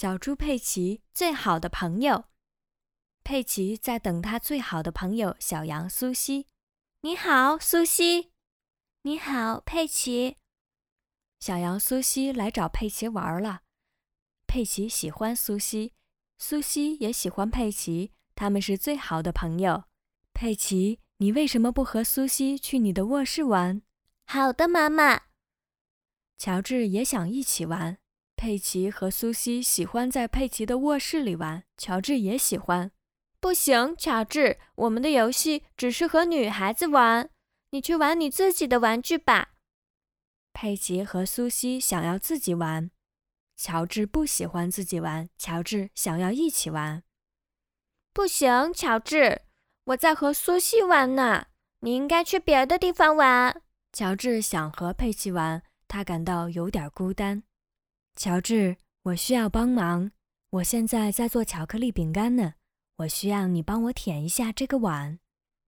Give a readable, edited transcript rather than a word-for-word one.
小猪佩奇最好的朋友。佩奇在等他最好的朋友小羊苏西。你好，苏西。你好，佩奇。小羊苏西来找佩奇玩了。佩奇喜欢苏西，苏西也喜欢佩奇，他们是最好的朋友。佩奇，你为什么不和苏西去你的卧室玩？ 好的，妈妈。 乔治也想一起玩。佩奇和苏西喜欢在佩奇的卧室里玩，乔治也喜欢。不行，乔治，我们的游戏只适合女孩子玩，你去玩你自己的玩具吧。佩奇和苏西想要自己玩，乔治不喜欢自己玩，乔治想要一起玩。不行，乔治，我在和苏西玩呢，你应该去别的地方玩。乔治想和佩奇玩，他感到有点孤单。乔治，我需要帮忙，我现在在做巧克力饼干呢，我需要你帮我舔一下这个碗。